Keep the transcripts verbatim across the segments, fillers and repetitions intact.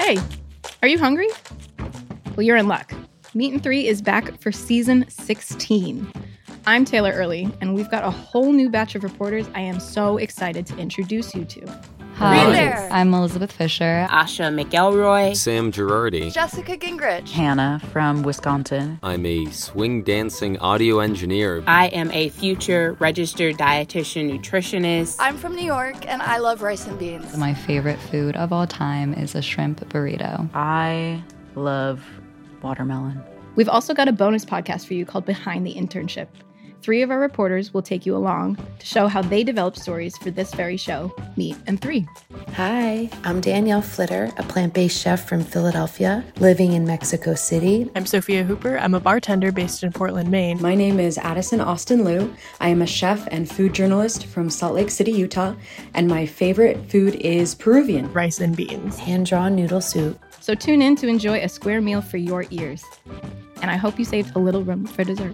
Hey, are you hungry? Well, you're in luck. Meat and Three is back for season sixteen. I'm Taylor Early, and we've got a whole new batch of reporters I am so excited to introduce you to. Hi, there. I'm Elizabeth Fisher. Asha McElroy. Sam Girardi. Jessica Gingrich. Hannah from Wisconsin. I'm a swing dancing audio engineer. I am a future registered dietitian nutritionist. I'm from New York, and I love rice and beans. My favorite food of all time is a shrimp burrito. I love watermelon. We've also got a bonus podcast for you called Behind the Internship. Three of our reporters will take you along to show how they developed stories for this very show, Meat and Three. Hi, I'm Danielle Flitter, a plant-based chef from Philadelphia, living in Mexico City. I'm Sophia Hooper. I'm a bartender based in Portland, Maine. My name is Addison Austin Liu. I am a chef and food journalist from Salt Lake City, Utah, and my favorite food is Peruvian. Rice and beans. Hand-drawn noodle soup. So tune in to enjoy a square meal for your ears. And I hope you saved a little room for dessert.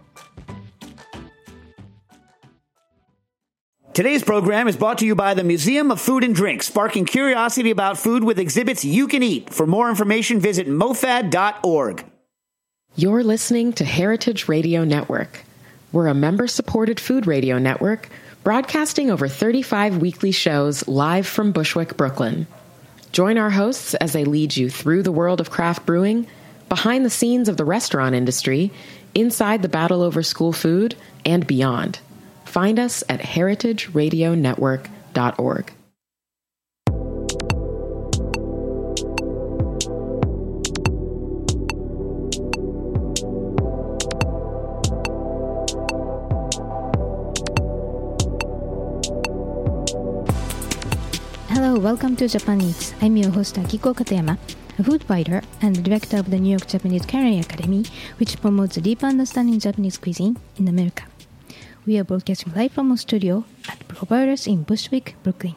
Today's program is brought to you by the Museum of Food and Drink, sparking curiosity about food with exhibits you can eat. For more information, visit mofad dot org. You're listening to Heritage Radio Network. We're a member-supported food radio network broadcasting over thirty-five weekly shows live from Bushwick, Brooklyn. Join our hosts as they lead you through the world of craft brewing, behind the scenes of the restaurant industry, inside the battle over school food, and beyond. Find us at heritage radio network dot org. Hello, welcome to Japan Eats. I'm your host Akiko Katayama, a food writer and the director of the New York Japanese Culinary Academy, which promotes a deeper understanding of Japanese cuisine in America. We are broadcasting live from our studio at Providers in Bushwick, Brooklyn.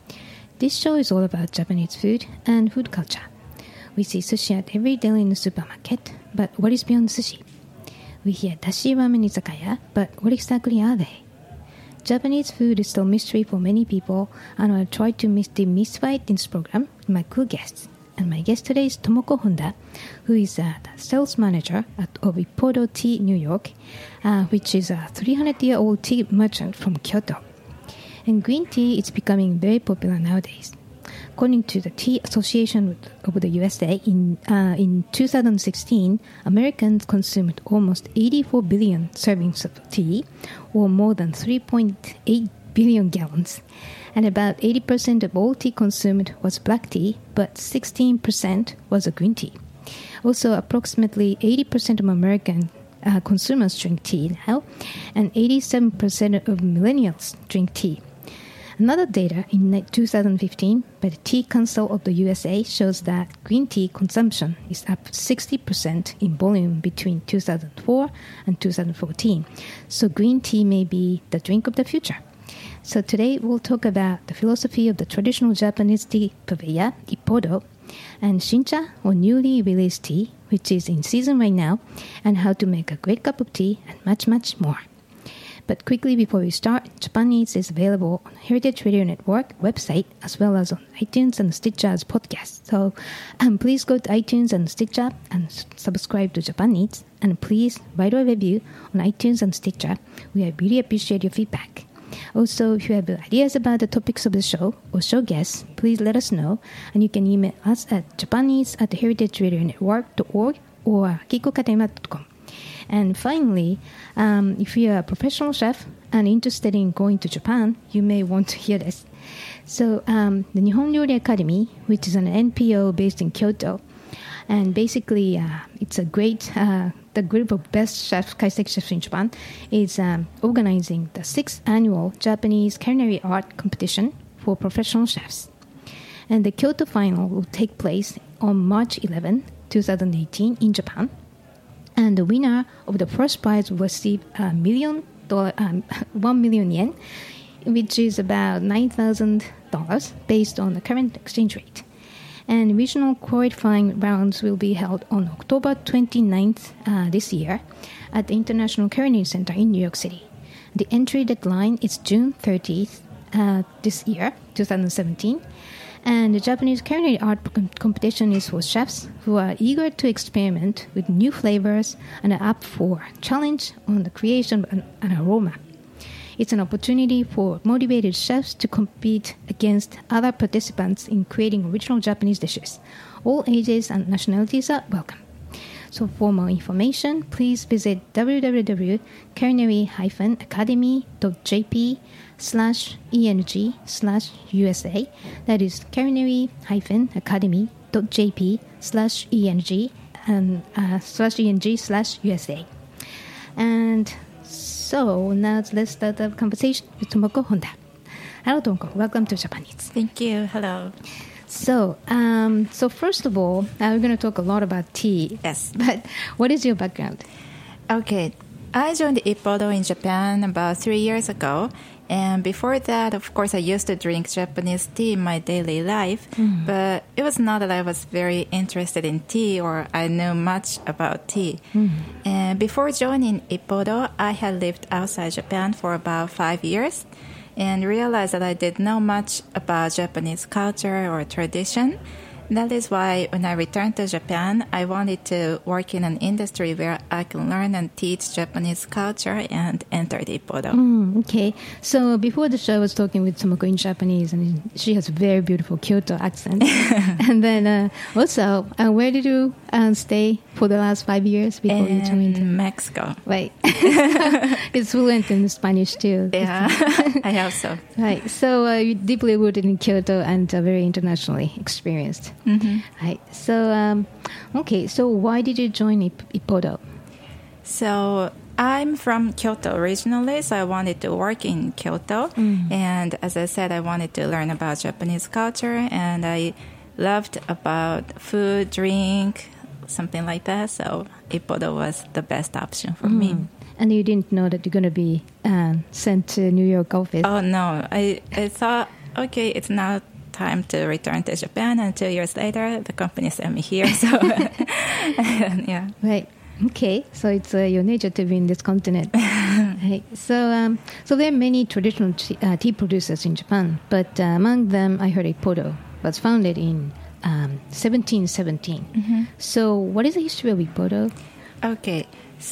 This show is all about Japanese food and food culture. We see sushi at every deli in the supermarket, but what is beyond sushi? We hear dashi ramen izakaya, but what exactly are they? Japanese food is still a mystery for many people, and I'll try to demystify it in this program with my cool guests. And my guest today is Tomoko Honda, who is uh, the sales manager at Ippodo Tea, New York, uh, which is a three hundred year old tea merchant from Kyoto. And green tea is becoming very popular nowadays. According to the Tea Association of the U S A, in, uh, in two thousand sixteen, Americans consumed almost eighty-four billion servings of tea, or more than three point eight billion gallons. And about eighty percent of all tea consumed was black tea, but sixteen percent was a green tea. Also, approximately eighty percent of American uh, consumers drink tea now, and eighty-seven percent of millennials drink tea. Another data in two thousand fifteen by the Tea Council of the U S A shows that green tea consumption is up sixty percent in volume between two thousand four and two thousand fourteen. So green tea may be the drink of the future. So today we'll talk about the philosophy of the traditional Japanese tea purveyor, Ippodo, and Shincha, or newly released tea, which is in season right now, and how to make a great cup of tea and much, much more. But quickly before we start, Japan Eats is available on Heritage Radio Network website as well as on iTunes and Stitcher's podcast. So um, please go to iTunes and Stitcher and s- subscribe to Japan Eats, and please write a review on iTunes and Stitcher. We really appreciate your feedback. Also, if you have ideas about the topics of the show or show guests, please let us know, and you can email us at japaneats at heritage radio network dot org or akiko katayama dot com. And finally, um, if you're a professional chef and interested in going to Japan, you may want to hear this. So um, the Nihon Ryori Academy, which is an N P O based in Kyoto, and basically uh, it's a great, uh, the group of best chefs, kaiseki chefs in Japan, is um, organizing the sixth annual Japanese culinary art competition for professional chefs. And the Kyoto final will take place on March eleventh, twenty eighteen in Japan. And the winner of the first prize will receive a million dollar, um, one million yen, which is about nine thousand dollars based on the current exchange rate. And regional qualifying rounds will be held on October twenty-ninth uh, this year at the International Culinary Center in New York City. The entry deadline is June thirtieth uh, this year, twenty seventeen. And the Japanese culinary art com- competition is for chefs who are eager to experiment with new flavors and are up for challenge on the creation of an, an aroma. It's an opportunity for motivated chefs to compete against other participants in creating original Japanese dishes. All ages and nationalities are welcome. So for more information, please visit w w w dot culinary dash academy dot j p slash E N G slash U S A. That is culinary dash academy dot j p slash E N G and uh, slash E N G slash U S A. And so now let's start the conversation with Tomoko Honda. Hello, Tomoko. Welcome to Japanese. Thank you. Hello. So, um, so first of all, uh, we're going to talk a lot about tea. Yes. But what is your background? Okay. I joined Ippodo in Japan about three years ago. And before that, of course, I used to drink Japanese tea in my daily life. Mm. But it was not that I was very interested in tea or I knew much about tea. Mm. And before joining Ippodo, I had lived outside Japan for about five years and realized that I didn't know much about Japanese culture or tradition. That is why when I returned to Japan, I wanted to work in an industry where I can learn and teach Japanese culture and entered Ippodo. Mm, okay. So before the show, I was talking with Tomoko in Japanese, and she has a very beautiful Kyoto accent. And then uh, also, uh, where did you uh, stay for the last five years before in you joined? In Mexico. Right. It's fluent in Spanish too. Yeah, I hope so. Right. So uh, you're deeply rooted in Kyoto and uh, very internationally experienced. Mm-hmm. Right. So, um, okay. So why did you join Ip- Ippodo? So I'm from Kyoto originally, so I wanted to work in Kyoto. Mm. And as I said, I wanted to learn about Japanese culture, and I loved about food, drink, something like that. So Ippodo was the best option for mm. me. And you didn't know that you're going to be um, sent to New York office? Oh, no. I, I thought, okay, it's now time to return to Japan. And two years later, the company sent me here. So, yeah. Right. Okay. So it's uh, your nature to be in this continent. Right. So, um, so there are many traditional tea, uh, tea producers in Japan. But uh, among them, I heard Ippodo was founded in um, seventeen seventeen. Mm-hmm. So what is the history of Ippodo? Okay.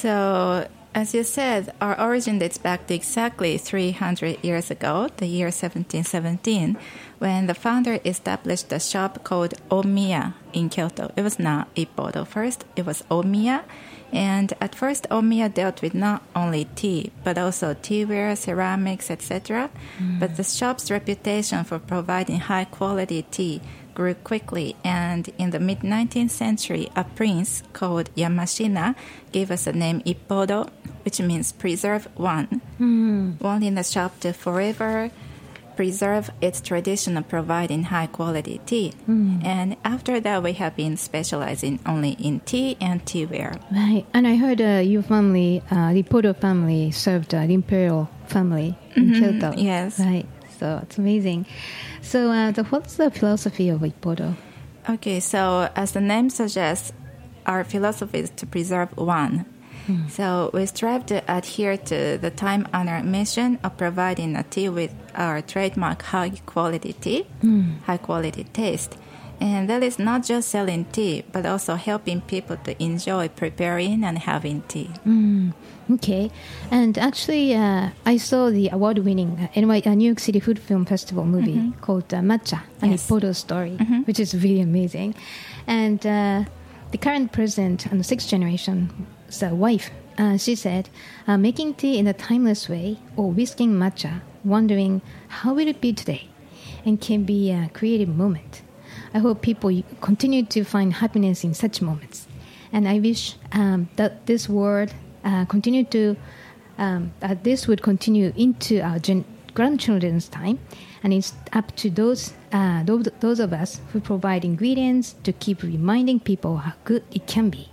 So as you said, our origin dates back to exactly three hundred years ago, the year seventeen seventeen, when the founder established a shop called Omiya in Kyoto. It was not Ippodo first, it was Omiya. And at first, Omiya dealt with not only tea, but also teaware, ceramics, et cetera. Mm. But the shop's reputation for providing high-quality tea grew quickly, and in the mid-nineteenth century, a prince called Yamashina gave us the name Ippodo, which means preserve one, mm. wanting the shop to forever preserve its tradition of providing high-quality tea. Mm. And after that, we have been specializing only in tea and teaware. Right. And I heard uh, your family, uh, the Ippodo family, served uh, the imperial family in mm-hmm. Kyoto. Yes. Right. So it's amazing. So uh, the, what's the philosophy of Ippodo? Okay, so as the name suggests, our philosophy is to preserve one. Mm. So we strive to adhere to the time-honored mission of providing a tea with our trademark high-quality tea, mm. high-quality taste. And that is not just selling tea, but also helping people to enjoy preparing and having tea. Mm. Okay. And actually, uh, I saw the award-winning uh, N Y, uh, New York City Food Film Festival movie mm-hmm. called uh, Matcha, an yes. Ippodo story, mm-hmm. which is really amazing. And uh, the current president and the sixth generation's uh, wife, uh, she said, uh, making tea in a timeless way or whisking matcha, wondering how will it be today, and can be a creative moment. I hope people continue to find happiness in such moments. And I wish um, that this word uh, continue to, um, that this would continue into our gen- grandchildren's time. And it's up to those, uh, those, those of us who provide ingredients to keep reminding people how good it can be.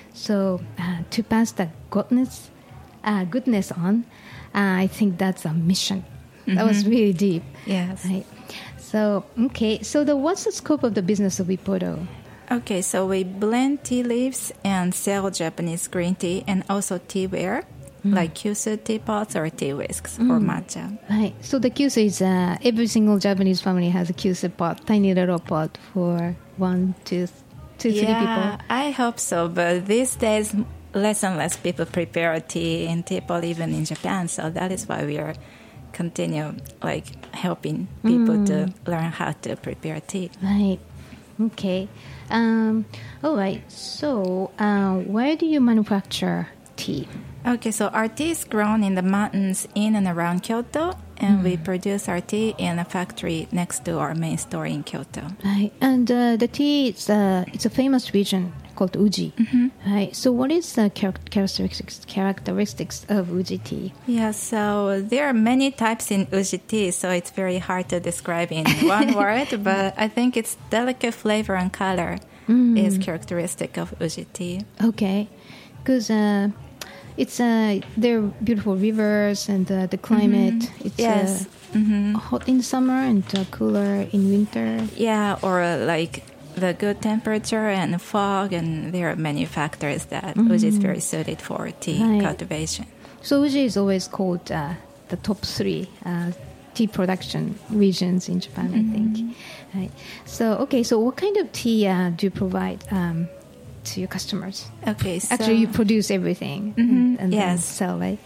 So uh, to pass that goodness, uh, goodness on, uh, I think that's a mission. Mm-hmm. That was really deep. Yes. Right? So, okay. So the, what's the scope of the business of Ippodo? Okay, so we blend tea leaves and sell Japanese green tea and also teaware. mm. like Kyushu teapots or tea whisks mm. for matcha. Right. So the Kyushu is, uh, every single Japanese family has a Kyushu pot, tiny little pot for one, two, two, yeah, three people. I hope so. But these days, less and less people prepare tea in teapot, even in Japan. So that is why we are continue like helping people mm. to learn how to prepare tea. Right. Okay. Um, all right. So, uh, where do you manufacture tea? Okay, so our tea is grown in the mountains in and around Kyoto, and mm. we produce our tea in a factory next to our main store in Kyoto. Right. And uh, the tea is uh, it's a famous region called Uji. Mm-hmm. Right. So, what is the char- characteristics characteristics of Uji tea? Yeah. So there are many types in Uji tea, so it's very hard to describe in one word. But I think its delicate flavor and color mm. is characteristic of Uji tea. Okay, because uh, it's uh, there are beautiful rivers and uh, the climate. Mm-hmm. It's yes. uh, mm-hmm. hot in summer and uh, cooler in winter. Yeah, or uh, like. The good temperature and fog, and there are many factors that mm-hmm. Uji is very suited for tea right. cultivation. So Uji is always called uh, the top three uh, tea production regions in Japan, mm-hmm. I think. Right. So, okay, so what kind of tea uh, do you provide um, to your customers? Okay, so actually, you produce everything mm-hmm. and, and yes. then sell, right?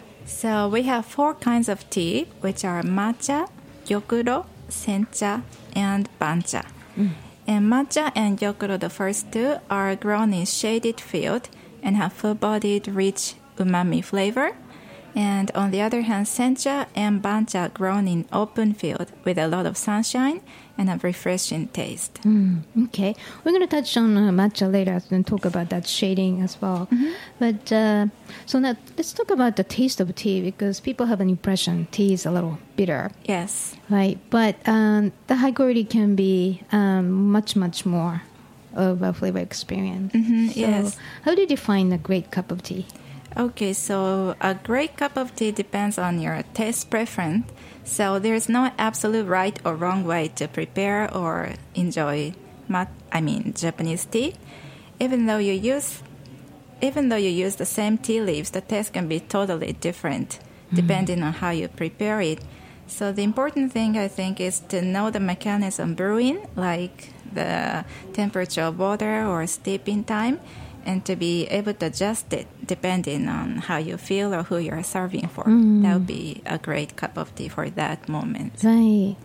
So we have four kinds of tea, which are matcha, gyokuro, sencha, and bancha. Mm. And matcha and gyokuro, the first two, are grown in shaded field and have full-bodied, rich umami flavor. And on the other hand, sencha and bancha grown in open field with a lot of sunshine and a refreshing taste. Mm, okay. We're going to touch on uh, matcha later and talk about that shading as well. Mm-hmm. But uh, so now let's talk about the taste of tea, because people have an impression tea is a little bitter. Yes. Right. But um, the high quality can be um, much, much more of a flavor experience. Mm-hmm, so yes. How do you define a great cup of tea? Okay, so a great cup of tea depends on your taste preference. So there's no absolute right or wrong way to prepare or enjoy, mat- I mean Japanese tea. Even though you use, even though you use the same tea leaves, the taste can be totally different depending mm-hmm. on how you prepare it. So the important thing, I think, is to know the mechanism brewing, like the temperature of water or steeping time, and to be able to adjust it depending on how you feel or who you're serving for. Mm. That would be a great cup of tea for that moment. Right.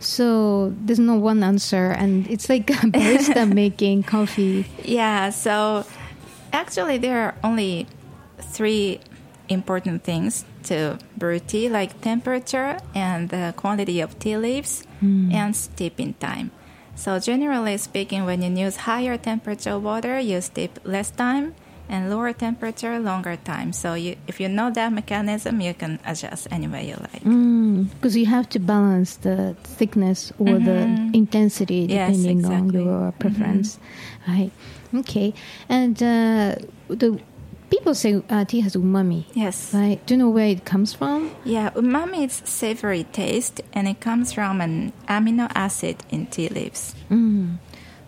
So there's no one answer, and it's like a barista making coffee. Yeah, so actually there are only three important things to brew tea, like temperature and the quantity of tea leaves mm. and steeping time. So generally speaking, when you use higher temperature water, you steep less time, and lower temperature, longer time. So you, if you know that mechanism, you can adjust any way you like. Because mm, you have to balance the thickness or mm-hmm. the intensity depending yes, exactly. on your preference. Mm-hmm. Right. Okay. And uh, the people say uh, tea has umami. Yes. Right. Do you know where it comes from? Yeah, umami is savory taste, and it comes from an amino acid in tea leaves. Mm.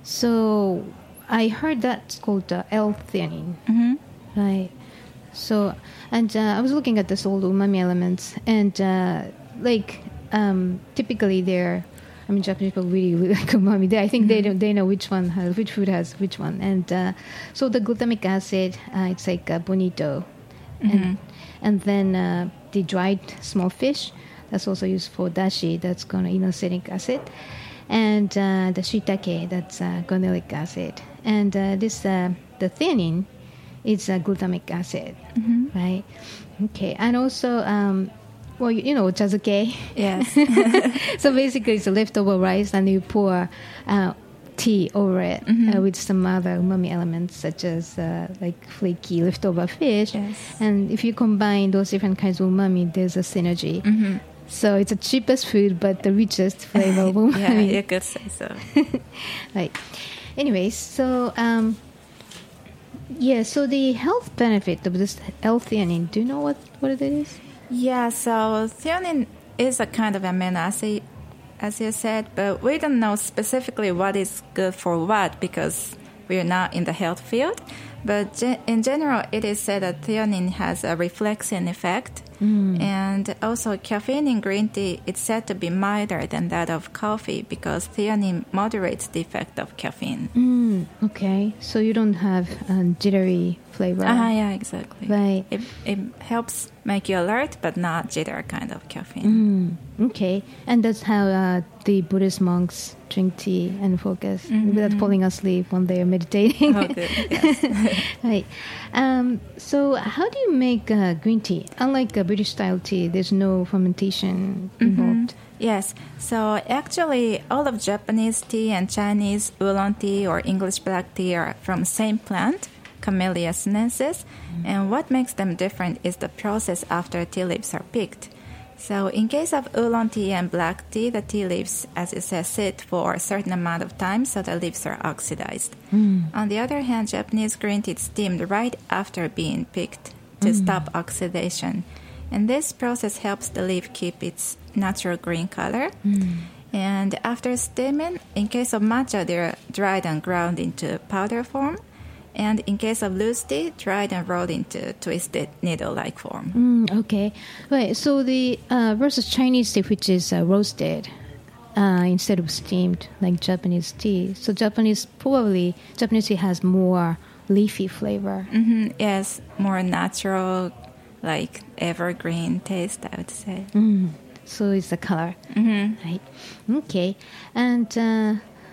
So I heard that's called uh, L-theanine. Mm-hmm. Right. So, and uh, I was looking at this old umami elements, and uh, like um, typically they're, I mean, Japanese people really, really like umami. They, I think mm-hmm. they don't, they know which one has, which food has which one. And uh, so the glutamic acid, uh, it's like uh, bonito. Mm-hmm. And, and then uh, the dried small fish, that's also used for dashi, that's going to inosinic acid. And uh, the shiitake, that's uh, guanilic acid. And uh, this, uh, the theanine, is uh, glutamic acid, mm-hmm. right? Okay. And also, um, well, you, you know, chazuke. Yes. So basically, it's a leftover rice, and you pour uh, tea over it mm-hmm. uh, with some other umami elements, such as uh, like flaky leftover fish. Yes. And if you combine those different kinds of umami, there's a synergy. Mm-hmm. So it's the cheapest food, but the richest flavor of umami. Yeah, you could say so. Right. Anyways, so um, yeah, so the health benefit of this L-theanine, do you know what, what it is? Yeah, so theanine is a kind of amino acid, as you said, but we don't know specifically what is good for what because we're not in the health field. But ge- in general, it is said that theanine has a reflexing effect. Mm. And also caffeine in green tea is said to be milder than that of coffee because theanine moderates the effect of caffeine. Mm, okay, so you don't have a jittery flavor. Ah, yeah, exactly. Right. It, it helps make you alert, but not jitter kind of caffeine. Mm, okay, and that's how uh, the Buddhist monks drink tea and focus mm-hmm. without falling asleep when they are meditating. Oh, good. Yes. Right. Um, so how do you make uh, green tea? Unlike a British-style tea, there's no fermentation involved. Mm-hmm. Yes. So actually, all of Japanese tea and Chinese oolong tea or English black tea are from same plant, Camellia sinensis. Mm-hmm. And what makes them different is the process after tea leaves are picked. So in case of oolong tea and black tea, the tea leaves, as it says, sit for a certain amount of time, so the leaves are oxidized. Mm. On the other hand, Japanese green tea is steamed right after being picked to mm. stop oxidation. And this process helps the leaf keep its natural green color. Mm. And after steaming, in case of matcha, they're dried and ground into powder form. And in case of loose tea, dried and rolled into twisted needle-like form. Mm, okay. Right. So the uh, versus Chinese tea, which is uh, roasted uh, instead of steamed, like Japanese tea. So Japanese, probably, Japanese tea has more leafy flavor. Mm-hmm. Yes, more natural, like evergreen taste, I would say. Mm. So it's the color. Mm-hmm. Right. Okay. And uh,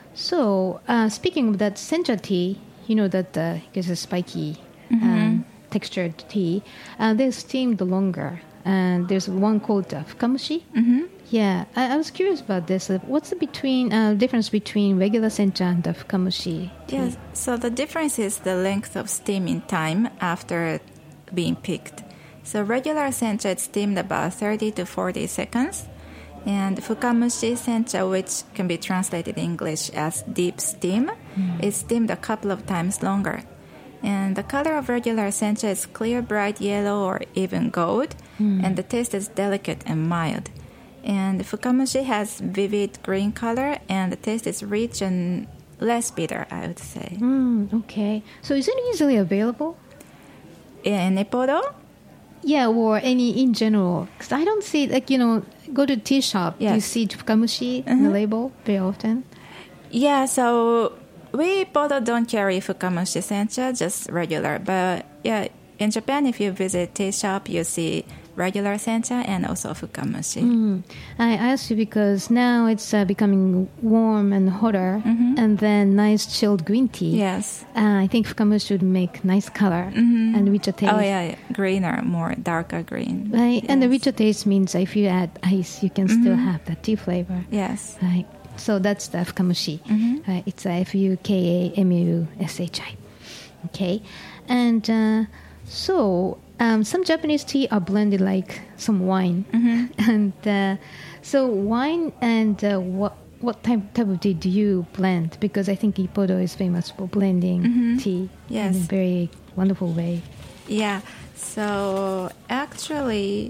so uh, speaking of that sencha tea, you know that uh, it's a spiky mm-hmm. um, textured tea. Uh, they're steamed longer. And there's one called uh, fukamushi. Mm-hmm. Yeah, I, I was curious about this. Uh, what's the between uh, difference between regular sencha and the fukamushi tea? Yes, so the difference is the length of steaming time after being picked. So regular sencha is steamed about thirty to forty seconds. And fukamushi sencha, which can be translated in English as deep steam, mm. is steamed a couple of times longer. And the color of regular sencha is clear, bright yellow, or even gold, mm. and the taste is delicate and mild. And fukamushi has vivid green color, and the taste is rich and less bitter, I would say. Mm, okay. So is it easily available? In Ippodo? Yeah, or any in general. Because I don't see, like, you know, go to tea shop, yes. You see fukamushi mm-hmm. on the label very often. Yeah, so we Ippodo don't carry fukamushi sencha, just regular. But yeah, in Japan, if you visit tea shop, you see regular sencha and also fukamushi. Mm. I asked you because now it's uh, becoming warm and hotter, mm-hmm. and then nice chilled green tea. Yes. Uh, I think fukamushi would make nice color mm-hmm. and richer taste. Oh, yeah, yeah, greener, more darker green. Right, yes. And the richer taste means if you add ice, you can mm-hmm. still have the tea flavor. Yes. Right. So that's the fukamushi. Mm-hmm. Right. It's F U K A M U S H I. Okay. And uh, so... Um, some Japanese tea are blended like some wine, mm-hmm. and uh, so wine and uh, what what type type of tea do you blend? Because I think Ippodo is famous for blending mm-hmm. tea yes. in a very wonderful way. Yeah. So actually,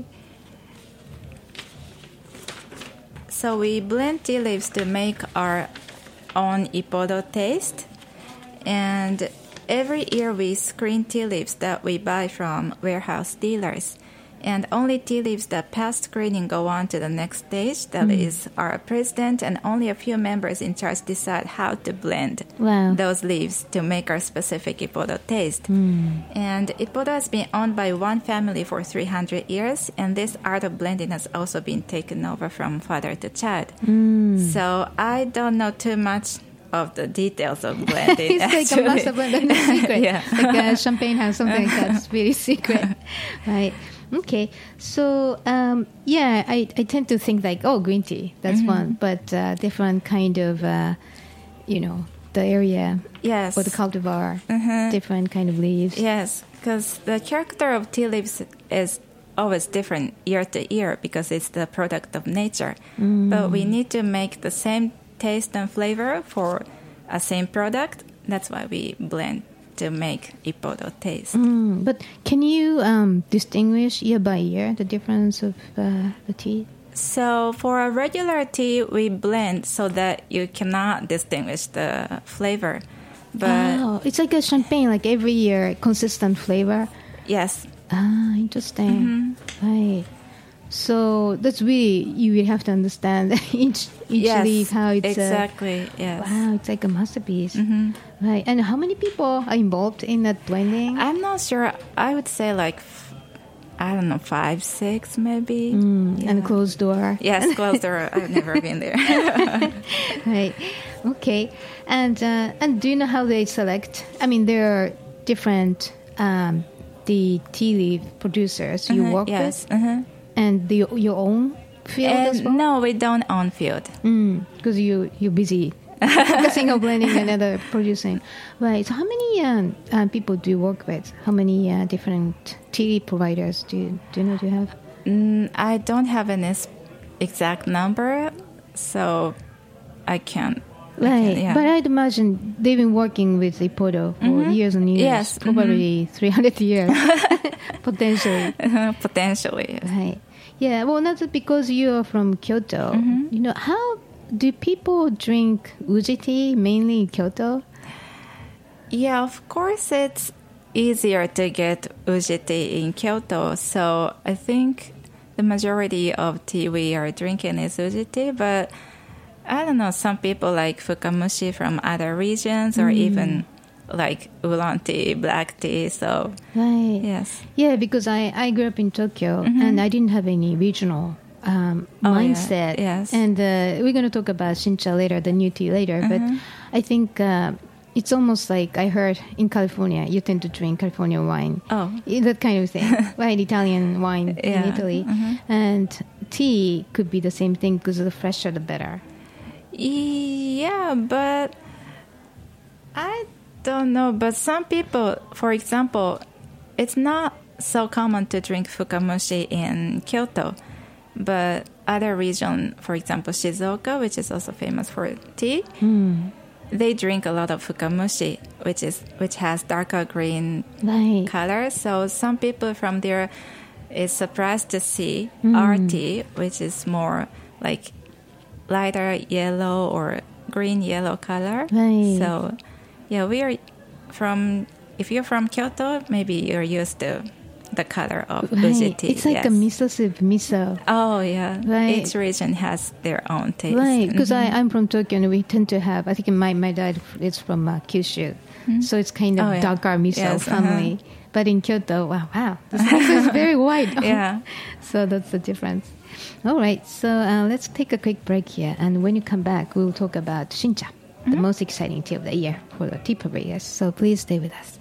so we blend tea leaves to make our own Ippodo taste, and every year we screen tea leaves that we buy from warehouse dealers. And only tea leaves that pass screening go on to the next stage. That mm. is our president, and only a few members in charge decide how to blend wow. those leaves to make our specific Ippodo taste. Mm. And Ippodo has been owned by one family for three hundred years, and this art of blending has also been taken over from father to child. Mm. So I don't know too much of the details of blending. It's actually. like a master blend, a secret. Yeah. Like a champagne house, something like that. It's really secret. Right. Okay. So, um, yeah, I, I tend to think like, oh, green tea, that's mm-hmm. one. But uh, different kind of, uh, you know, the area yes. or the cultivar, mm-hmm. different kind of leaves. Yes, because the character of tea leaves is always different year to year because it's the product of nature. Mm. But we need to make the same taste and flavor for a same product. That's why we blend to make Ippodo taste. Mm, but can you um, distinguish year by year the difference of uh, the tea? So for a regular tea, we blend so that you cannot distinguish the flavor. But oh, it's like a champagne, like every year, consistent flavor. Yes. Ah, interesting. Mm-hmm. Right. So that's really, you will have to understand each each yes, leaf, how it's exactly. Uh, yes. Wow, it's like a masterpiece. Mm-hmm. Right. And how many people are involved in that blending? I'm not sure. I would say like, I don't know, five, six maybe. Mm, yeah. And closed door. Yes, closed door. I've never been there. Right. Okay. And uh, and do you know how they select? I mean, there are different um, the tea leaf producers you uh-huh, work yes, with, uh-huh. and the, your own field and as well? No, we don't own field. Because mm, you you're busy focusing on blending and other producing. Right. So how many um, uh, people do you work with? How many uh, different tea providers do you, do you know do you have? Mm, I don't have an exact number, so I can't. Right, I can't, yeah. But I'd imagine they've been working with Ippodo for mm-hmm. years and years. Yes, probably mm-hmm. three hundred years, potentially. Uh, potentially, yes. Right. Yeah. Well, that's because you're from Kyoto. Mm-hmm. You know, how do people drink uji tea mainly in Kyoto? Yeah, of course, it's easier to get uji tea in Kyoto. So I think the majority of tea we are drinking is uji tea, but I don't know, some people like fukamushi from other regions or mm. even like oolong tea, black tea, so... Right. Yes. Yeah, because I, I grew up in Tokyo mm-hmm. and I didn't have any regional um, oh, mindset. Yeah. Yes. And uh, we're going to talk about Shincha later, the new tea later, mm-hmm. but I think uh, it's almost like I heard in California, you tend to drink California wine. Oh. That kind of thing, right? Italian wine yeah. in Italy. Mm-hmm. And tea could be the same thing because the fresher the better. Yeah, but I don't know. But some people, for example, it's not so common to drink fukamushi in Kyoto, but other region, for example, Shizuoka, which is also famous for tea, mm. they drink a lot of fukamushi, which is which has darker green right. color. So some people from there is surprised to see mm. our tea, which is more like lighter yellow or green yellow color. Right. So, yeah, we are from. If you're from Kyoto, maybe you're used to the color of right. uji tea. It's like yes. a miso soup, miso. Oh yeah. Right. Each region has their own taste. Right. Because mm-hmm. I'm from Tokyo, and we tend to have. I think my my dad is from uh, Kyushu, mm-hmm. so it's kind of oh, yeah. darker miso yes, family. Uh-huh. But in Kyoto, wow, wow, this miso is very white. Yeah. So that's the difference. All right, so uh, let's take a quick break here, and when you come back, we'll talk about Shincha, mm-hmm. the most exciting tea of the year for the tea purveyors. So please stay with us.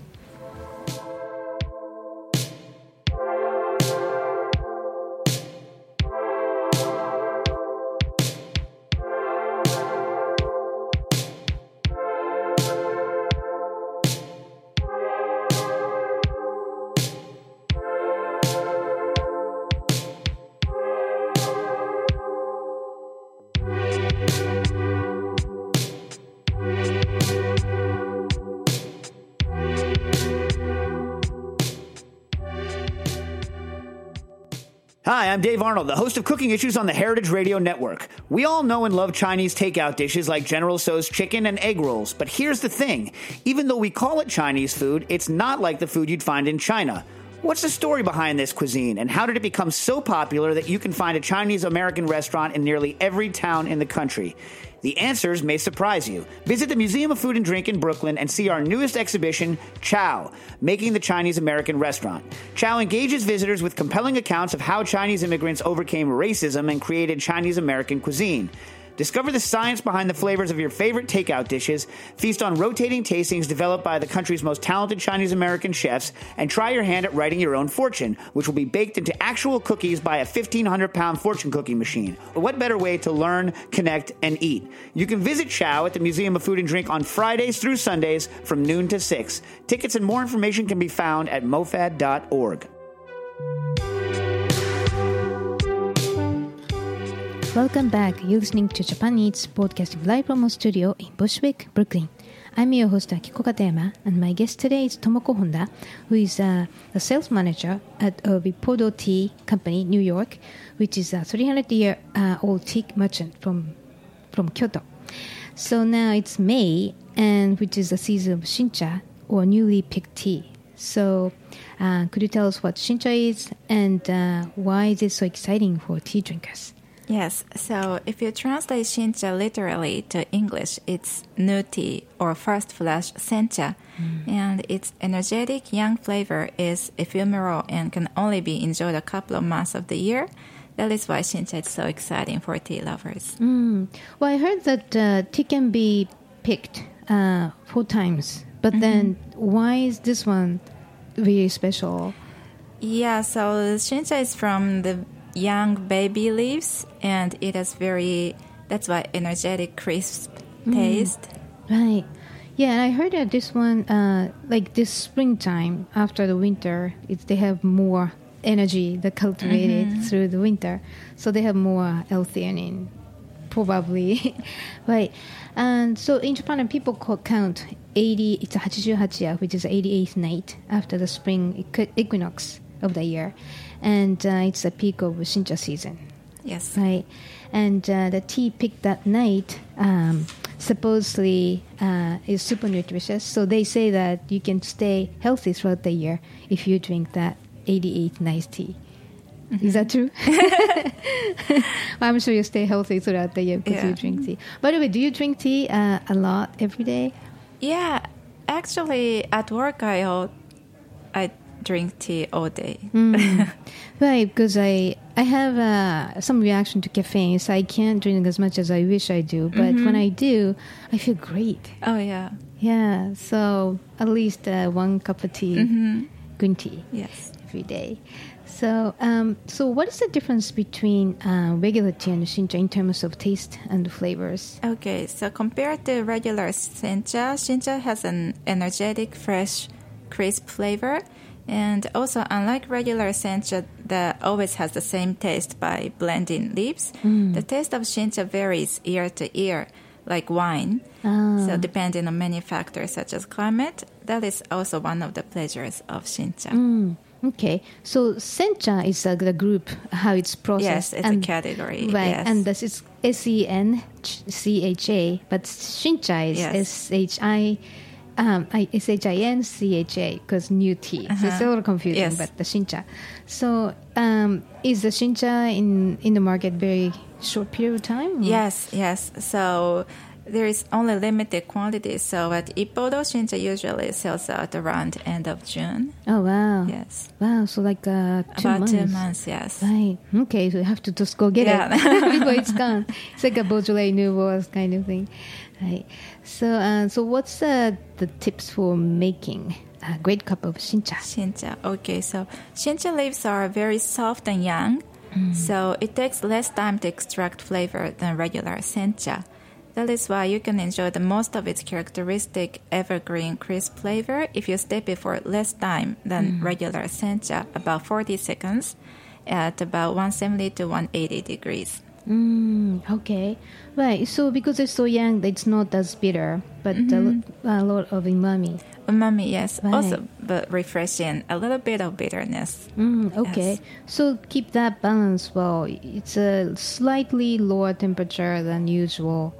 Hi, I'm Dave Arnold, the host of Cooking Issues on the Heritage Radio Network. We all know and love Chinese takeout dishes like General Tso's chicken and egg rolls. But here's the thing. Even though we call it Chinese food, it's not like the food you'd find in China. What's the story behind this cuisine, and how did it become so popular that you can find a Chinese-American restaurant in nearly every town in the country? The answers may surprise you. Visit the Museum of Food and Drink in Brooklyn and see our newest exhibition, Chow, Making the Chinese-American Restaurant. Chow engages visitors with compelling accounts of how Chinese immigrants overcame racism and created Chinese-American cuisine. Discover the science behind the flavors of your favorite takeout dishes, feast on rotating tastings developed by the country's most talented Chinese-American chefs, and try your hand at writing your own fortune, which will be baked into actual cookies by a fifteen hundred pound fortune cookie machine. What better way to learn, connect, and eat? You can visit Chow at the Museum of Food and Drink on Fridays through Sundays from noon to six. Tickets and more information can be found at mofad dot org. Welcome back. You're listening to Japan Eats, broadcasting live from our studio in Bushwick, Brooklyn. I'm your host, Akiko Katayama, and my guest today is Tomoko Honda, who is uh, a sales manager at a Ippodo Tea Company, New York, which is a three hundred year old tea merchant from, from Kyoto. So now it's May, and which is the season of Shincha, or newly picked tea. So, uh, could you tell us what Shincha is, and uh, why is it so exciting for tea drinkers? Yes, so if you translate Shincha literally to English, it's new tea or first flush sencha. Mm. And its energetic young flavor is ephemeral and can only be enjoyed a couple of months of the year. That is why Shincha is so exciting for tea lovers. Mm. Well, I heard that uh, tea can be picked uh, four times, but mm-hmm. then why is this one really special? Yeah, so Shincha is from the young baby leaves, and it has very, that's why energetic, crisp taste. Mm. Right. Yeah, and I heard that this one, uh, like this springtime after the winter, it's, they have more energy that cultivated mm-hmm. through the winter. So they have more L-theanine, probably. Right. And so in Japan, people call, count eighty, it's eighty-eight, which is eighty-eighth night after the spring equinox of the year. And uh, it's the peak of Shincha season. Yes. Right. And uh, the tea picked that night um, supposedly uh, is super nutritious. So they say that you can stay healthy throughout the year if you drink that eighty-eight nice tea. Mm-hmm. Is that true? I'm sure you stay healthy throughout the year because yeah. you drink tea. By the way, do you drink tea uh, a lot every day? Yeah. Actually, at work, I, I drink tea all day. Mm. Right, because I I have uh, some reaction to caffeine, so I can't drink as much as I wish I do. But mm-hmm. when I do, I feel great. Oh, yeah. Yeah, so at least uh, one cup of tea, mm-hmm. green tea, yes, every day. So, um, so what is the difference between uh, regular tea and Shincha in terms of taste and flavors? Okay, so compared to regular Shincha, Shincha has an energetic, fresh, crisp flavor. And also, unlike regular sencha that always has the same taste by blending leaves, mm. the taste of Shincha varies year to year, like wine. Oh. So depending on many factors such as climate, that is also one of the pleasures of Shincha. Mm. Okay, so sencha is uh, the group, how it's processed. Yes, it's and, a category. Right, yes. and this is S E N C H A, but Shincha is yes. S H I Um, I, S H I N C H A, because new tea. Uh-huh. So it's a little confusing, yes. but the Shincha. So um, is the Shincha in, in the market very short period of time? Or? Yes, yes. So there is only limited quantity. So at Ippodo, Shincha usually sells out around end of June. Oh, wow. Yes. Wow, so like uh, two About months. two months, yes. Right. Okay, so you have to just go get yeah. it before it's gone. It's like a Beaujolais Nouveau kind of thing. Right. So, uh, so what's uh, the tips for making a great cup of Shincha? Shincha. Okay, so Shincha leaves are very soft and young, mm. so it takes less time to extract flavor than regular Sencha. That is why you can enjoy the most of its characteristic evergreen crisp flavor if you steep it for less time than mm. regular Sencha, about forty seconds, at about one seventy to one eighty degrees. Mm, okay. Right. So because it's so young, it's not as bitter, but mm-hmm. a, a lot of umami. Umami, yes. Right. Also, but refreshing, a little bit of bitterness. Mm, okay. Yes. So keep that balance well. It's a slightly lower temperature than usual.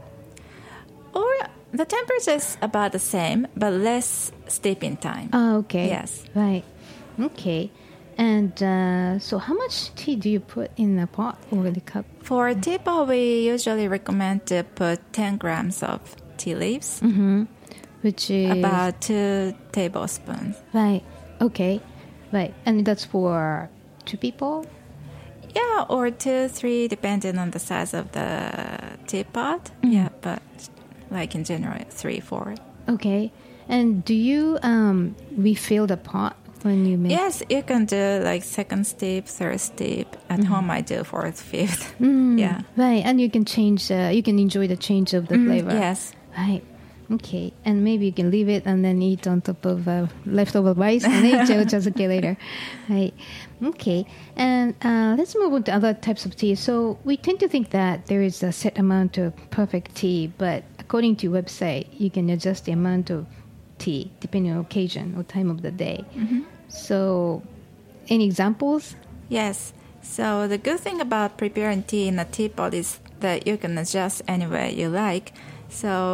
Or the temperature is about the same, but less steeping time. Oh, okay. Yes. Right. Okay. And uh, so how much tea do you put in a pot or the cup? For teapot, we usually recommend to put ten grams of tea leaves. Mm-hmm. Which is? About two tablespoons. Right. Okay. Right. And that's for two people? Yeah, or two, three, depending on the size of the teapot. Mm. Yeah, but like in general, three, four. Okay. And do you um, refill the pot? When you make yes, you can do like second steep, third steep. At mm-hmm. home, I do fourth, fifth. Mm, yeah, right. And you can change. Uh, you can enjoy the change of the mm, flavor. Yes, right. Okay, and maybe you can leave it and then eat on top of uh, leftover rice and eat chazuke later. Right. Okay, and uh, let's move on to other types of tea. So we tend to think that there is a set amount of perfect tea, but according to your website, you can adjust the amount of tea depending on occasion or time of the day. Mm-hmm. So, any examples? Yes. So the good thing about preparing tea in a teapot is that you can adjust any way you like. So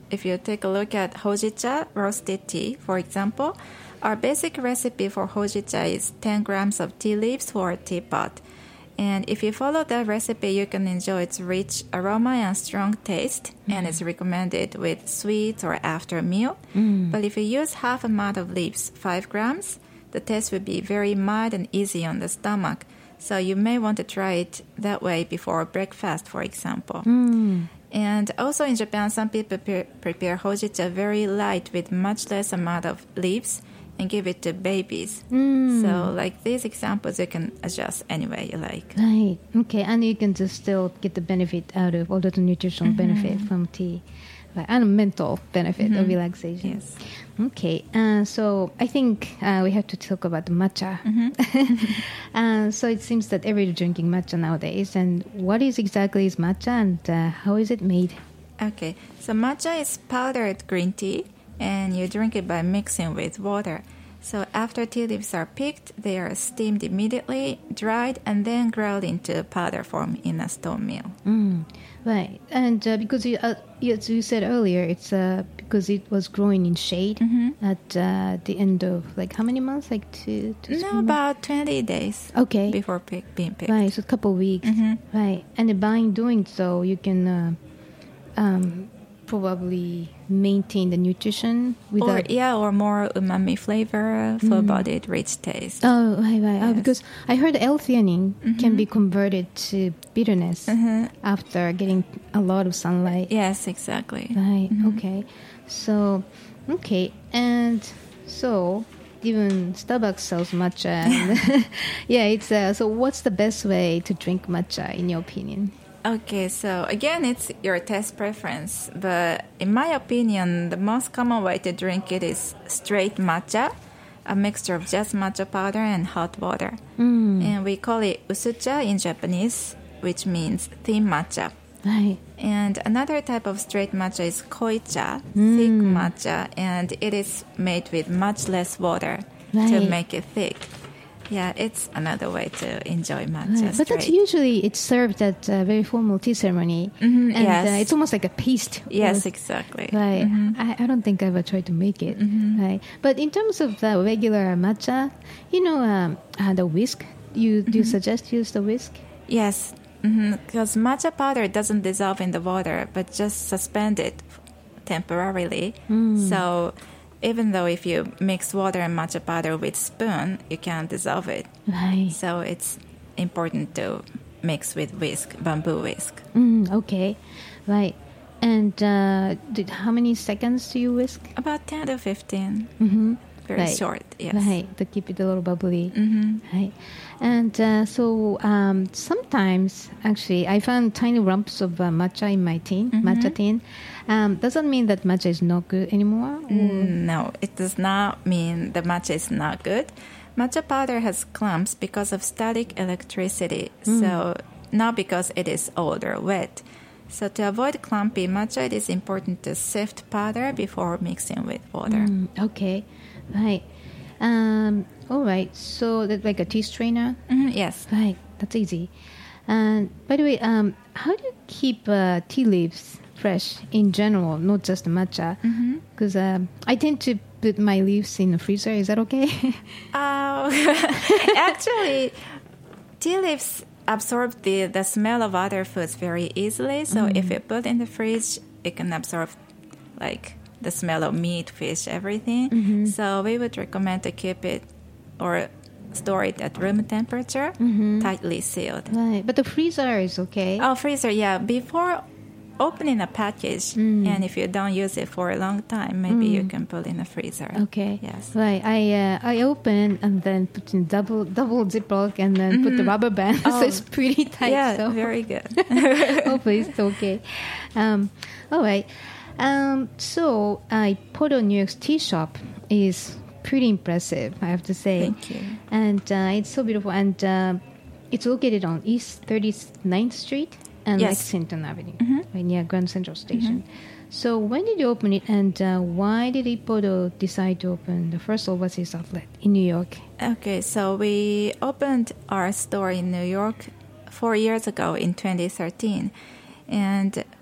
if you take a look at hojicha roasted tea, for example, our basic recipe for hojicha is ten grams of tea leaves for a teapot. And if you follow that recipe, you can enjoy its rich aroma and strong taste, mm. and it's recommended with sweets or after a meal. Mm. But if you use half amount of leaves, five grams, the taste will be very mild and easy on the stomach. So you may want to try it that way before breakfast, for example. Mm. And also in Japan, some people pre- prepare hojicha very light with much less amount of leaves and give it to babies. Mm. So like these examples, you can adjust any way you like. Right. Okay. And you can just still get the benefit out of all the nutritional mm-hmm. benefit from tea. Right. And mental benefit mm-hmm. of relaxation. Yes. Okay. Uh, so I think uh, we have to talk about the matcha. Mm-hmm. uh, so it seems that everybody's drinking matcha nowadays. And what is exactly is matcha and uh, how is it made? Okay. So matcha is powdered green tea. And you drink it by mixing with water. So after tea leaves are picked, they are steamed immediately, dried, and then ground into powder form in a stone mill. Mm, right. And uh, because, you, uh, as you said earlier, it's uh, because it was growing in shade mm-hmm. at uh, the end of, like, how many months? Like two, two No, about twenty days okay. before pick, being picked. Right, so a couple of weeks. Mm-hmm. Right. And by doing so, you can uh, um, probably maintain the nutrition without... Or, yeah, or more umami flavor, full-bodied, mm. rich taste. Oh, right, right. Yes. Oh, because I heard L-theanine mm-hmm. can be converted to bitterness mm-hmm. after getting a lot of sunlight. Yes, exactly. Right, mm-hmm. okay. So, okay, and so even Starbucks sells matcha. And yeah, it's uh, so what's the best way to drink matcha, in your opinion? Okay, so again, it's your taste preference. But in my opinion, the most common way to drink it is straight matcha, a mixture of just matcha powder and hot water. Mm. And we call it usucha in Japanese, which means thin matcha. Right. And another type of straight matcha is koicha, mm. thick matcha, and it is made with much less water right. to make it thick. Yeah, it's another way to enjoy matcha. Right. But that's usually it's served at a very formal tea ceremony, mm-hmm, and yes. uh, it's almost like a paste. Yes, almost. exactly. Right. Mm-hmm. I, I don't think I ever tried to make it. Mm-hmm. Right. But in terms of the regular matcha, you know, um, uh, the whisk. You do you mm-hmm. suggest use the whisk? Yes, because mm-hmm. matcha powder doesn't dissolve in the water, but just suspend it temporarily. Mm. So. Even though if you mix water and matcha powder with spoon, you can't dissolve it. Right. So it's important to mix with whisk, bamboo whisk. Mm, okay. Right. And uh, did, how many seconds do you whisk? About ten to fifteen. Mm-hmm. Very right. short, yes. Right, to keep it a little bubbly. Mm-hmm. Right. And uh, so um, sometimes, actually, I found tiny lumps of uh, matcha in my tin, mm-hmm. matcha tin. Um, does that mean that matcha is not good anymore? Mm, no, it does not mean the matcha is not good. Matcha powder has clumps because of static electricity, mm. so not because it is old or wet. So to avoid clumpy matcha, it is important to sift powder before mixing with water. Mm, okay, right. Um, all right, so that's like a tea strainer? Mm-hmm, yes. Right, that's easy. And by the way, um, how do you keep uh, tea leaves fresh in general, not just the matcha? Because mm-hmm. um, I tend to put my leaves in the freezer. Is that okay? uh, actually, tea leaves absorb the, the smell of other foods very easily. So mm. if you put in the fridge, it can absorb like the smell of meat, fish, everything. Mm-hmm. So we would recommend to keep it or store it at room temperature, mm-hmm. tightly sealed. Right, but the freezer is okay. Oh, freezer, yeah. Before opening a package, mm. and if you don't use it for a long time, maybe mm. you can put in the freezer. Okay. Yes. Right. I uh, I open and then put in double double Ziploc and then mm-hmm. put the rubber band, oh. so it's pretty tight. Yeah, so. very good. Hopefully it's okay. Um, all right. Um, so uh, Ippodo New York's tea shop is pretty impressive, I have to say. Thank you. And uh, it's so beautiful. And uh, it's located on East thirty-ninth Street and yes. Lexington Avenue, mm-hmm. right near Grand Central Station. Mm-hmm. So when did you open it, and uh, why did Ippodo decide to open the first overseas outlet in New York? Okay, so we opened our store in New York four years ago in twenty thirteen. And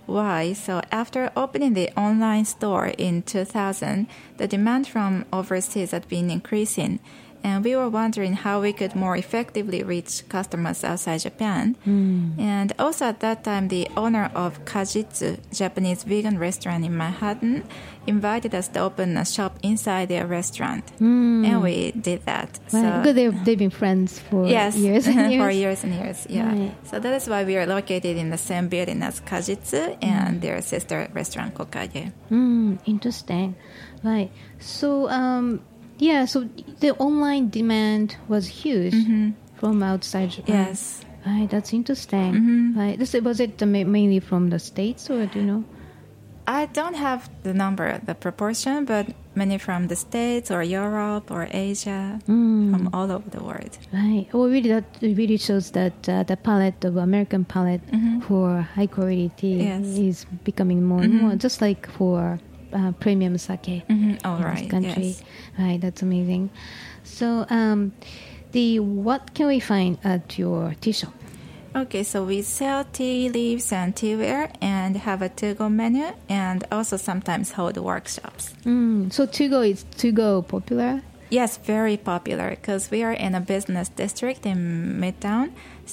why. So after opening the online store in two thousand, the demand from overseas had been increasing. And we were wondering how we could more effectively reach customers outside Japan. Mm. And also at that time, the owner of Kajitsu, Japanese vegan restaurant in Manhattan, invited us to open a shop inside their restaurant. Mm. And we did that. Right. So, Because they've, they've been friends for yes, years and years. for years and years, yeah. Right. So that is why we are located in the same building as Kajitsu and their sister restaurant, Kokage. Mm, interesting. Right. So, um, yeah, so the online demand was huge Mm-hmm. from outside Japan. Yes. Right, that's interesting. Mm-hmm. Right. This, was it uh, ma- mainly from the States, or do you know? I don't have the number, the proportion, but many from the States or Europe or Asia, Mm. from all over the world. Right. Well, really, that really shows that uh, the palette of American palette Mhm. for high quality tea Yes. is becoming more and Mhm. more, just like for uh, premium sake Mhm. Oh, in right, this country. yes. Right. That's amazing. So, um, the what can we find at your tea shop? Okay, so we sell tea leaves and teaware and have a to-go menu and also sometimes hold workshops. Mm. So, to go is to go popular. Yes, very popular because we are in a business district in Midtown,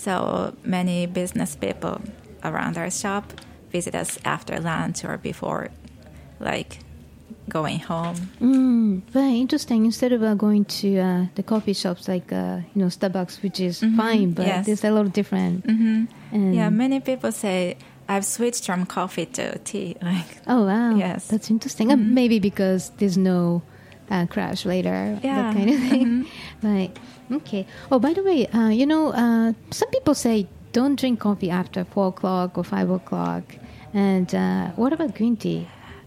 so many business people around our shop visit us after lunch or before, like, going home. Mm, very interesting. Instead of uh, going to uh, the coffee shops like uh, you know Starbucks, which is Mhm, fine, but yes. there's a lot different. hmm And- Yeah, many people say, I've switched from coffee to tea. Like, Oh wow, Yes. that's interesting. Uh, maybe because there's no uh, crash later, Yeah. that kind of thing. Right. Okay. Oh, by the way, uh, you know, uh, some people say don't drink coffee after four o'clock or five o'clock. And uh, what about green tea?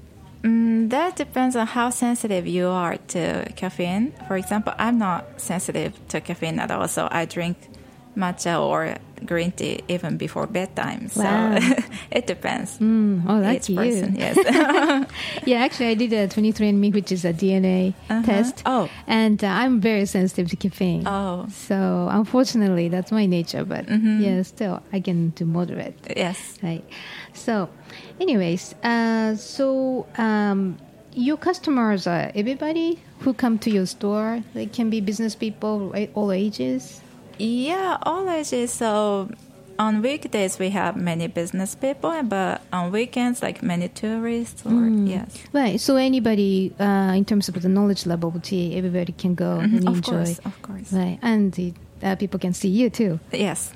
Mm, that depends on how sensitive you are to caffeine. For example, I'm not sensitive to caffeine at all, so I drink matcha or green tea even before bedtime. So Wow. it depends. Mm, oh, Each lucky you. person, yes. Yeah, actually, I did a twenty-three and me, which is a D N A Uh-huh. test. Oh. And uh, I'm very sensitive to caffeine. Oh. So, unfortunately, that's my nature. But Mhm. yeah, still, I can do moderate. Yes. Right. So, anyways, uh, so um, your customers are everybody who come to your store. They can be business people, right, all ages. Yeah, all ages. So on weekdays we have many business people, but on weekends like many tourists. Or Mm. yes, Right. So anybody, uh, in terms of the knowledge level of tea, everybody can go Mhm, and of enjoy. course, of course. Right. And the, uh, people can see you too. Yes.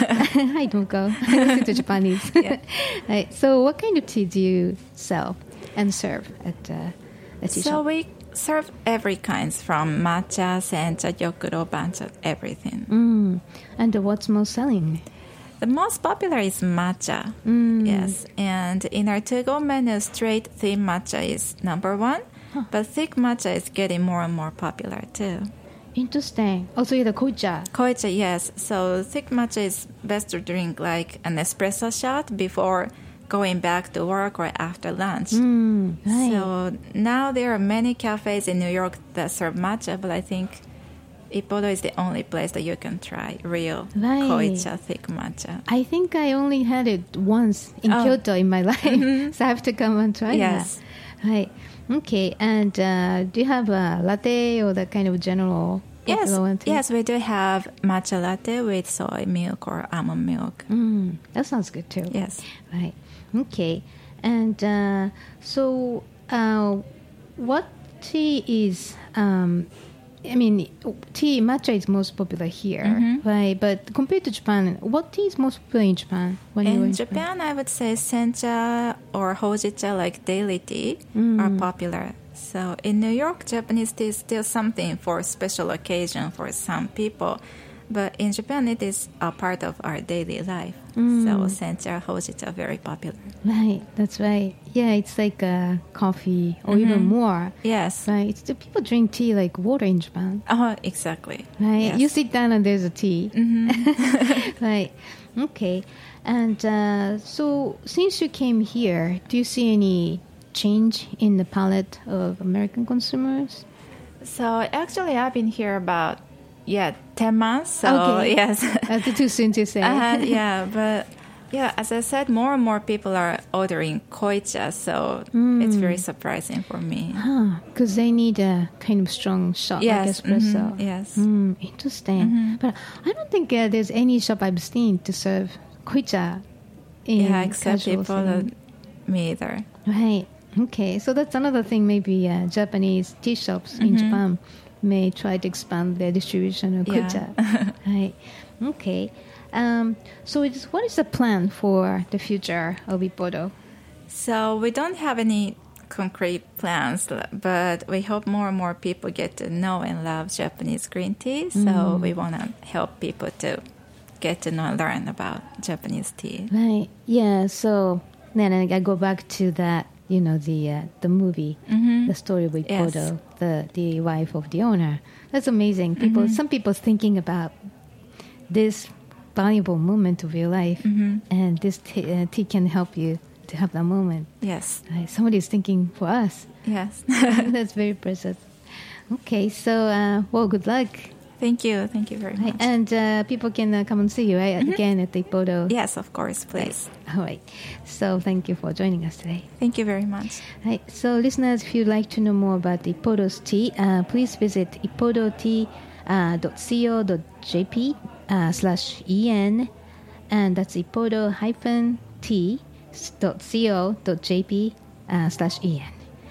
I don't go. I listen to Japanese. Yeah. Right. So what kind of tea do you sell and serve at uh, a tea So shop? we serve every kinds from matcha, sencha, gyokuro, bancha, everything. Mm. And uh, what's most selling? The most popular is matcha. Mm. Yes, and in our to-go menu, straight thin matcha is number one, but thick matcha is getting more and more popular too. Interesting. Also, you're the koicha. Koicha, yes. So thick matcha is best to drink like an espresso shot before going back to work or after lunch. Mm, right. So now there are many cafes in New York that serve matcha, but I think Ippodo is the only place that you can try real Right. koicha thick matcha. I think I only had it once in Oh. Kyoto in my life, Mhm. so I have to come and try Yes. that. Right. Okay. And uh, do you have a latte or that kind of general Yes, popular one too? yes, we do have matcha latte with soy milk or almond milk. Mm, that sounds good too. Yes. Right. Okay. And uh, so, uh, what tea is? Um, I mean, tea matcha is most popular here, Mhm. right? But compared to Japan, what tea is most popular in Japan? When you were In in Japan, I would say sencha or hojicha, like daily tea, Mm. are popular. So in New York, Japanese tea is still something for special occasion for some people. But in Japan, it is a part of our daily life. Mm. So sencha, hojicha are very popular. Right, that's right. Yeah, it's like uh, coffee or Mhm. even more. Yes. Right. It's the people drink tea like water in Japan. Oh, exactly. Right. Yes. You sit down and there's a tea. Mhm. Right. Okay. And uh, so, since you came here, do you see any change in the palate of American consumers? So actually, I've been here about yeah ten months. So Okay. yes, Uh, too soon to say. uh, yeah, but Yeah, as I said, more and more people are ordering koicha, so Mm. it's very surprising for me. Huh, because they need a kind of strong shot Yes, like espresso. mhm, yes. Mm, interesting. Mhm. But I don't think uh, there's any shop I've seen to serve koicha in Yeah, except casual people, setting. uh, me either. Right. Okay. So that's another thing. Maybe uh, Japanese tea shops in Mhm. Japan may try to expand their distribution of Yeah. koicha. Right. Okay. Um, so it's, what is the plan for the future of Ippodo? So we don't have any concrete plans, but we hope more and more people get to know and love Japanese green tea. So Mm. we want to help people to get to know and learn about Japanese tea. Right. Yeah. So then I go back to that. You know, the uh, the movie, Mhm. the story with Yes. Ippodo, the the wife of the owner. That's amazing. People, Mhm. some people thinking about this valuable moment of your life, Mhm. and this tea, uh, tea can help you to have that moment. Yes. Right. Somebody's thinking for us. Yes. That's very precious. Okay. So, uh, well, good luck. Thank you. Thank you very Right. much. And uh, people can uh, come and see you, right? Mhm. Again at the Ippodo. Yes, of course, please. All right. So thank you for joining us today. Thank you very much. Right. So listeners, if you'd like to know more about Ippodo's tea, uh, please visit ippodot dot co dot j p uh, slash en, and that's ippodo hyphen tea dot co dot j p uh, slash en.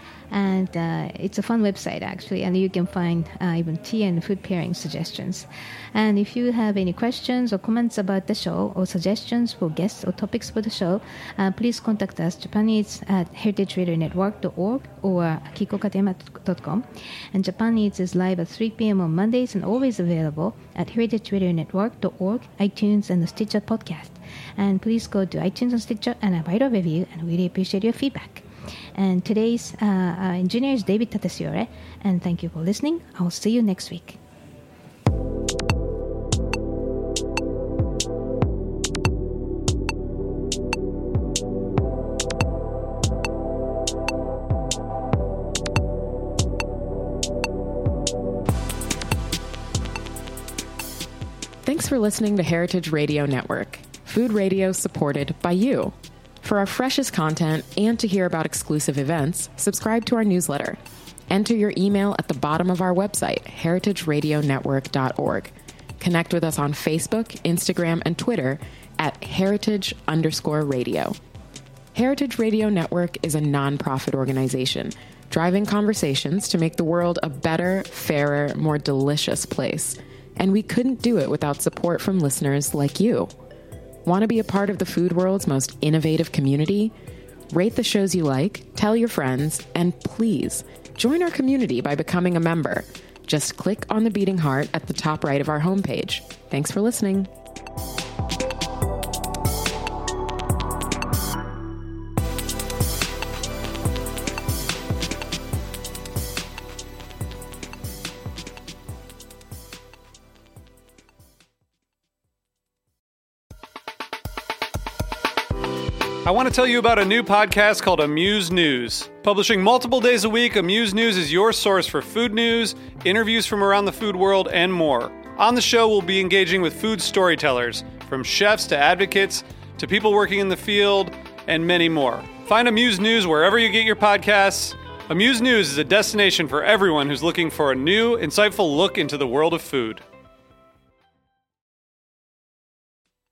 And uh, it's a fun website, actually, and you can find uh, even tea and food pairing suggestions. And if you have any questions or comments about the show or suggestions for guests or topics for the show, uh, please contact us, Japanese at heritage radio network dot org or akiko katayama dot com. And Japan Eats is live at three p.m. on Mondays and always available at heritage radio network dot org, iTunes, and the Stitcher podcast. And please go to iTunes and Stitcher and write a review, and really appreciate your feedback. And today's uh, uh, engineer is David Tatesiore, and thank you for listening. I'll see you next week. Thanks for listening to Heritage Radio Network, food radio supported by you. For our freshest content and to hear about exclusive events, subscribe to our newsletter. Enter your email at the bottom of our website, heritage radio network dot org. Connect with us on Facebook, Instagram, and Twitter at heritage underscore radio. Heritage Radio Network is a nonprofit organization driving conversations to make the world a better, fairer, more delicious place. And we couldn't do it without support from listeners like you. Want to be a part of the food world's most innovative community? Rate the shows you like, tell your friends, and please join our community by becoming a member. Just click on the beating heart at the top right of our homepage. Thanks for listening. I want to tell you about a new podcast called Amuse News. Publishing multiple days a week, Amuse News is your source for food news, interviews from around the food world, and more. On the show, we'll be engaging with food storytellers, from chefs to advocates to people working in the field, and many more. Find Amuse News wherever you get your podcasts. Amuse News is a destination for everyone who's looking for a new, insightful look into the world of food.